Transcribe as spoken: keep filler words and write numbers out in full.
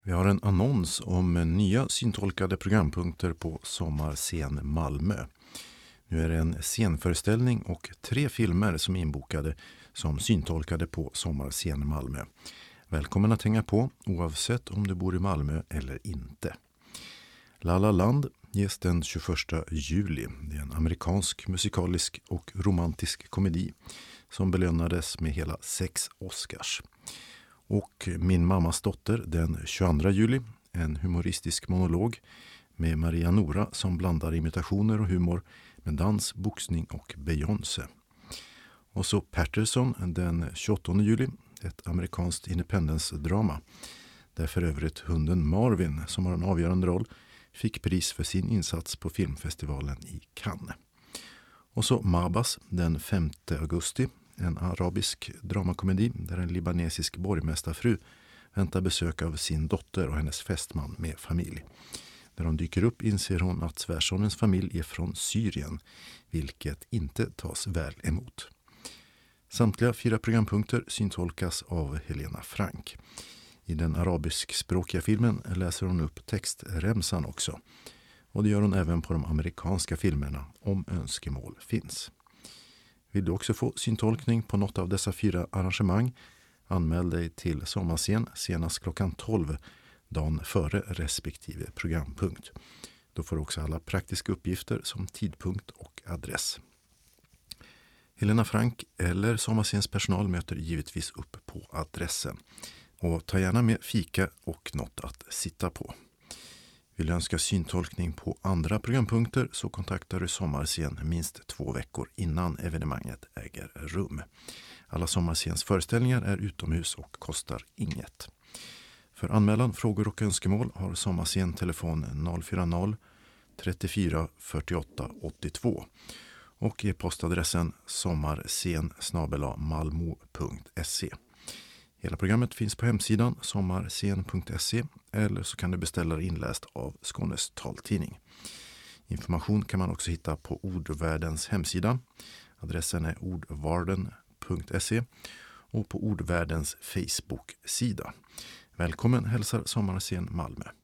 Vi har en annons om nya syntolkade programpunkter på Sommarscen Malmö. Nu är det en scenföreställning och tre filmer som är inbokade som syntolkade på Sommarscen Malmö. Välkommen att hänga på oavsett om du bor i Malmö eller inte. La La Land ges den tjugoförsta juli. Det är en amerikansk musikalisk och romantisk komedi som belönades med hela sex Oscars. Och Min mammas dotter den tjugoandra juli, en humoristisk monolog med Maria Nora som blandar imitationer och humor med dans, boxning och Beyoncé. Och så Patterson den tjugoåttonde juli, ett amerikanskt independence-drama där för övrigt hunden Marvin, som har en avgörande roll, fick pris för sin insats på filmfestivalen i Cannes. Och så Mabas den femte augusti, en arabisk dramakomedi där en libanesisk borgmästarfru väntar besök av sin dotter och hennes fästman med familj. När de dyker upp inser hon att svärsonens familj är från Syrien, vilket inte tas väl emot. Samtliga fyra programpunkter syntolkas av Helena Frank. I den arabiskspråkiga filmen läser hon upp textremsan också. Och det gör hon även på de amerikanska filmerna om önskemål finns. Vill du också få syntolkning på något av dessa fyra arrangemang? Anmäl dig till Sommarscen senast klockan tolv dagen före respektive programpunkt. Då får du också alla praktiska uppgifter som tidpunkt och adress. Helena Frank eller Sommarscens personal möter givetvis upp på adressen. Och ta gärna med fika och något att sitta på. Vill du önska syntolkning på andra programpunkter så kontaktar du Sommarscen minst två veckor innan evenemanget äger rum. Alla Sommarscens föreställningar är utomhus och kostar inget. För anmälan, frågor och önskemål har Sommarscen telefon noll fyra noll trettiofyra fyrtioåtta åttiotvå och e-postadressen sommarscen snabel-a malmo punkt se. Hela programmet finns på hemsidan sommarscen punkt se eller så kan du beställa det inläst av Skånes taltidning. Information kan man också hitta på Ordvärldens hemsida. Adressen är ordvarden punkt se och på Ordvärldens Facebook-sida. Välkommen hälsar Sommarscen Malmö.